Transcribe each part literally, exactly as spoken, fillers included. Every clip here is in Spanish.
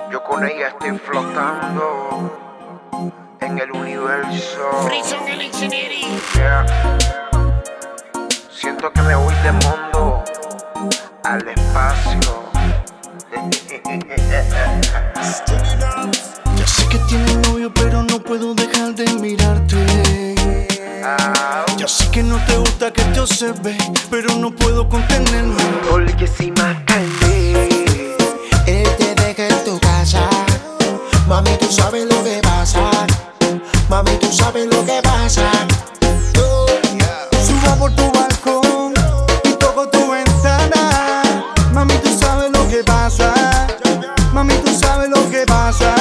Yo con ella estoy flotando en el universo. Yeah. Siento que me voy del mundo al espacio. Ya sé que tienes novio, pero no puedo dejar de mirarte. Ya sé que no te gusta que te observe, pero no puedo contenerme. Porque si más calme, él te deja en tu casa. Mami, tú sabes lo que pasa. Mami, tú sabes lo que pasa. Yo subo por tu balcón y toco tu ventana. Mami, tú sabes lo que pasa. Mami, tú sabes lo que pasa.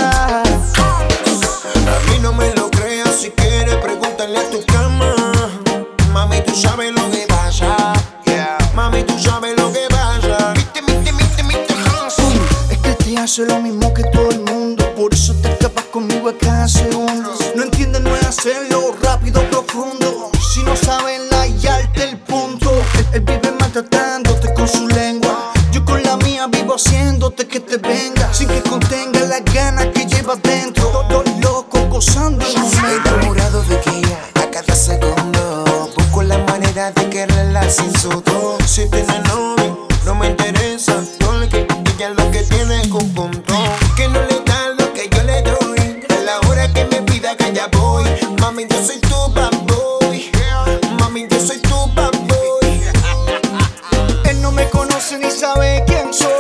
A mí no me lo creas, si quieres pregúntale a tu cama. Mami, tú sabes lo que pasa. Mami, tú sabes lo que pasa. Es que te hace lo mismo que todo el mundo, por eso te escapas conmigo a cada segundo. No entiendes, no es hacerlo rápido, profundo. Si no sabes hallarte el punto, él, él vive maltratándote con su lengua. Yo con la mía vivo haciéndote que te venga, sin que contenga las ganas que llevas dentro. Todo loco, gozando el momento. Enamorado de ella a cada segundo. Busco la manera de quererla sin sudor. Si tiene novio, no me interesa, porque ella lo que tiene es un control. Que no le da lo que yo le doy. A la hora que me pida que allá voy. Mami, yo soy tu bad boy. Mami, yo soy tu bad boy. Él no me conoce ni sabe quién soy.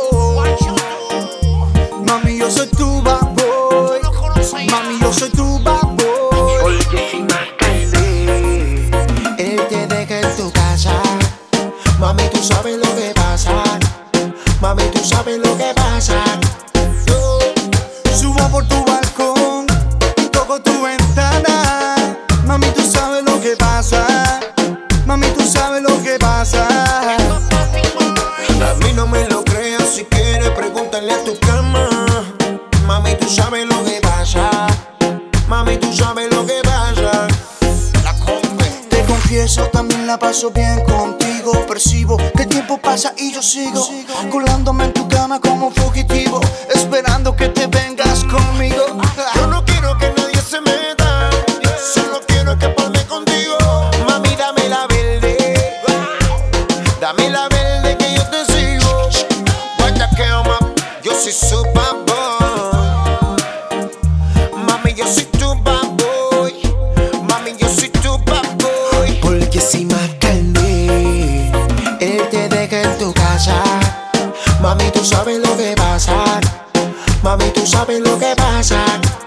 Mami, yo soy tu bad boy. Mami, yo soy tu bad boy. porque si más calme, Él te deja en tu casa. Mami, tú sabes lo que pasa. Mami, tú sabes lo que pasa. Yo subo por tu balcón y toco tu ventana. Mami, tú sabes lo que pasa. Mami, tú sabes lo que pasa. A mí no me lo creas, si quieres pregúntale a tu cama. Mami, tú sabes lo que pasa. Mami, tú sabes lo que pasa. Te confieso, también la paso bien contigo. Percibo que el tiempo pasa y yo sigo colándome en tu cama como fugitivo, esperando que te vengas conmigo. Yo no quiero que nadie se meta, solo quiero escaparme contigo. Mami, dame la verde, dame la verde que yo te sigo. Guarda que ama, yo soy su bad boy. Mami, yo soy tu bad boy. Mami, yo soy tu bad boy. Porque si más calme, él te deja en tu casa. Mami, tú sabes lo que pasa. Mami, tú sabes lo que pasa.